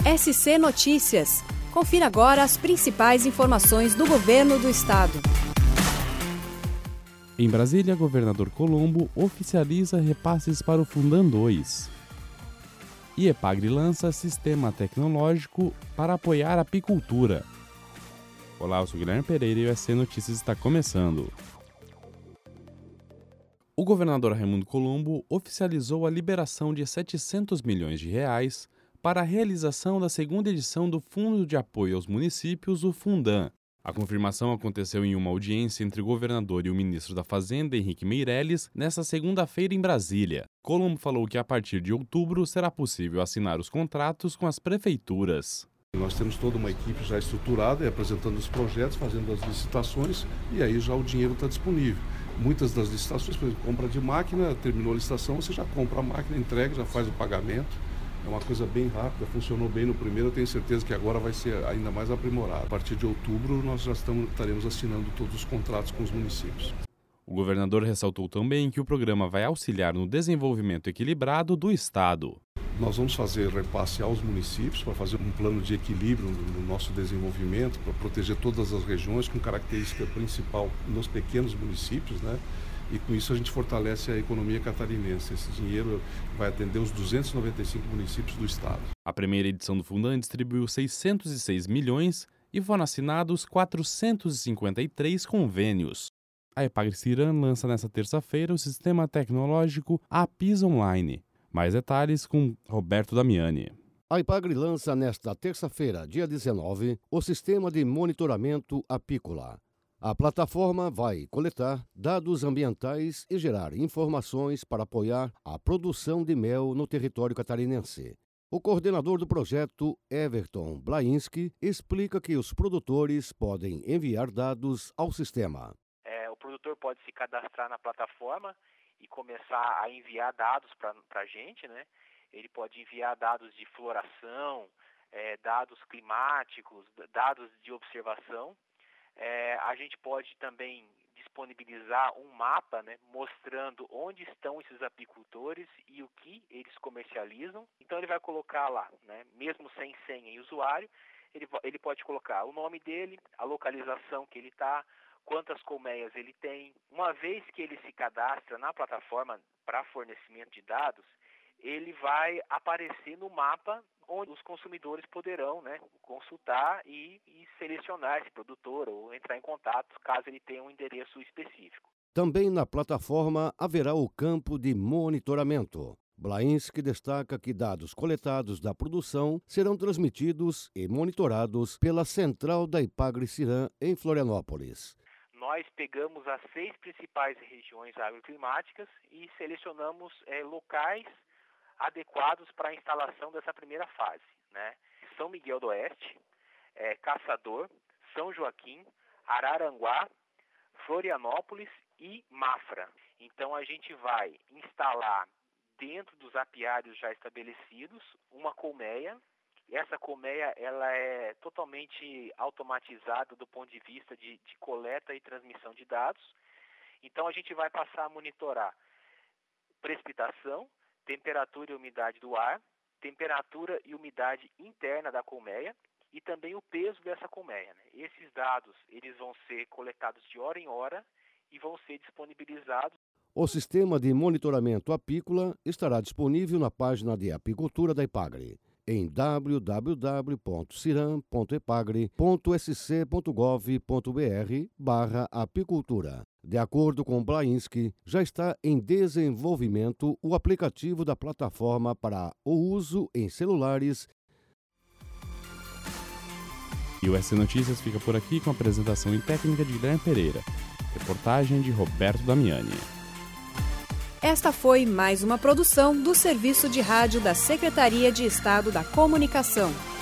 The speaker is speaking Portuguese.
SC Notícias. Confira agora as principais informações do governo do estado. Em Brasília, governador Colombo oficializa repasses para o Fundan 2. E EPAGRE lança sistema tecnológico para apoiar a apicultura. Olá, eu sou Guilherme Pereira e o SC Notícias está começando. O governador Raimundo Colombo oficializou a liberação de 700 milhões de reais para a realização da segunda edição do Fundo de Apoio aos Municípios, o Fundan. A confirmação aconteceu em uma audiência entre o governador e o ministro da Fazenda, Henrique Meirelles, nesta segunda-feira em Brasília. Colombo falou que a partir de outubro será possível assinar os contratos com as prefeituras. Nós temos toda uma equipe já estruturada, apresentando os projetos, fazendo as licitações e aí já o dinheiro está disponível. Muitas das licitações, por exemplo, compra de máquina, terminou a licitação, você já compra a máquina, entrega, já faz o pagamento. É uma coisa bem rápida, funcionou bem no primeiro, eu tenho certeza que agora vai ser ainda mais aprimorado. A partir de outubro nós já estaremos assinando todos os contratos com os municípios. O governador ressaltou também que o programa vai auxiliar no desenvolvimento equilibrado do estado. Nós vamos fazer repasse aos municípios para fazer um plano de equilíbrio no nosso desenvolvimento, para proteger todas as regiões com característica principal nos pequenos municípios, né? E com isso a gente fortalece a economia catarinense. Esse dinheiro vai atender os 295 municípios do estado. A primeira edição do Fundan distribuiu 606 milhões e foram assinados 453 convênios. A EPAGRE Ciran lança nesta terça-feira o sistema tecnológico APIS Online. Mais detalhes com Roberto Damiani. A EPAGRE lança nesta terça-feira, dia 19, o sistema de monitoramento apícola. A plataforma vai coletar dados ambientais e gerar informações para apoiar a produção de mel no território catarinense. O coordenador do projeto, Everton Blainski, explica que os produtores podem enviar dados ao sistema. O produtor pode se cadastrar na plataforma e começar a enviar dados para a gente, né? Ele pode enviar dados de floração, dados climáticos, dados de observação. A gente pode também disponibilizar um mapa, né, mostrando onde estão esses apicultores e o que eles comercializam. Então ele vai colocar lá, né, mesmo sem senha e usuário, ele pode colocar o nome dele, a localização que ele está, quantas colmeias ele tem. Uma vez que ele se cadastra na plataforma para fornecimento de dados, ele vai aparecer no mapa onde os consumidores poderão, né, consultar e selecionar esse produtor ou entrar em contato caso ele tenha um endereço específico. Também na plataforma haverá o campo de monitoramento. Blainski destaca que dados coletados da produção serão transmitidos e monitorados pela central da EPAGRE Ciran em Florianópolis. Nós pegamos as 6 principais regiões agroclimáticas e selecionamos locais adequados para a instalação dessa primeira fase, né? São Miguel do Oeste, Caçador, São Joaquim, Araranguá, Florianópolis e Mafra. Então a gente vai instalar dentro dos apiários já estabelecidos uma colmeia. Essa colmeia ela é totalmente automatizada do ponto de vista de coleta e transmissão de dados. Então a gente vai passar a monitorar precipitação, temperatura e umidade do ar, temperatura e umidade interna da colmeia e também o peso dessa colmeia, né? Esses dados eles vão ser coletados de hora em hora e vão ser disponibilizados. O sistema de monitoramento apícola estará disponível na página de apicultura da EPAGRE em www.ciran.epagre.sc.gov.br/apicultura. De acordo com Blainski, já está em desenvolvimento o aplicativo da plataforma para o uso em celulares. E o SC Notícias fica por aqui com a apresentação e técnica de Guilherme Pereira. Reportagem de Roberto Damiani. Esta foi mais uma produção do Serviço de Rádio da Secretaria de Estado da Comunicação.